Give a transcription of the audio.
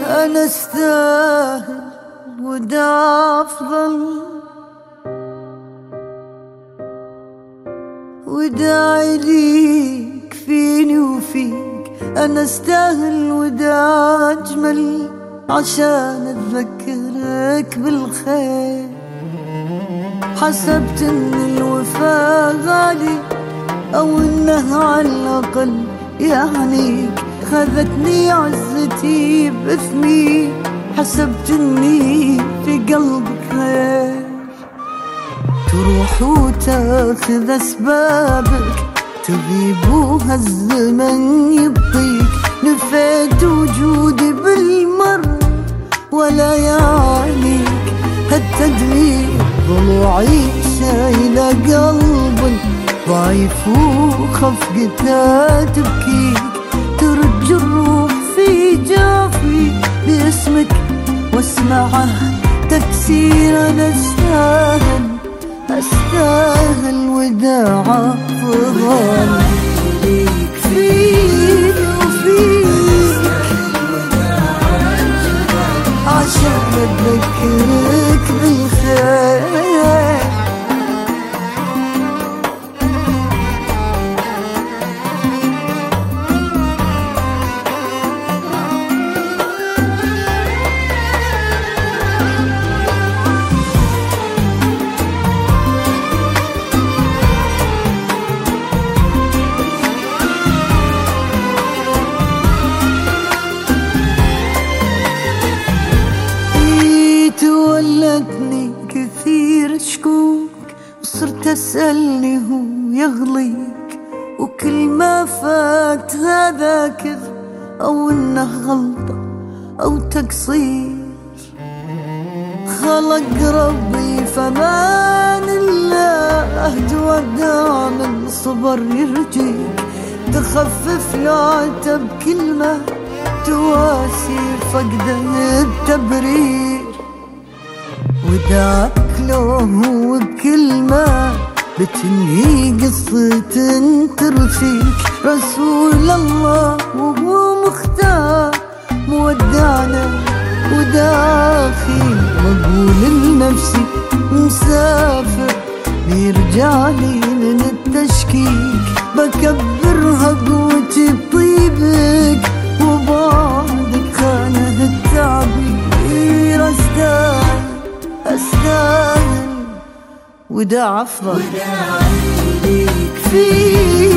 أنا استاهل ودا أفضل، وداعي ليك فيني وفيك. أنا استاهل ودا أجمل عشان أتذكرك بالخير. حسبت إن الوفا غالي أو إنه على الأقل يعنيك. خذتني عزتي بإثمي، حسبت إني في قلبك خير. تروح وتاخذ أسبابك، تغيب وهالزمن يبطيك. نفيت وجودي بالمر ولا يعنيك. هالتدمير ضلوعي شايلة قلب ضعيف وخفقتها تبكيك. ترج الروح في جافي باسمك واسمعه تكسير. أنا أستاهل وداع أفضل ليك فيني وفيك، عشان أتذكرك بالخير. تولدني كثير شكوك، وصرت أسألني هو يغليك. وكل ما فات هذا كذب أو إنه غلطة أو تقصير. خلق ربي فمان الله تودع من صبر يرجيك. تخفف العتب كلمة تواسي فقده التبرير. وداك لو هو بكلمة بتنهي قصة ترثيك. رسول الله وهو مختار مودعنا وداخي. مقول لنفسي مسافر بيرجعلي من التشكيك. بكبرها قوتي بطيبك وبعدك خانه التعبير. أستاهل وداع أفضل ليك فيه.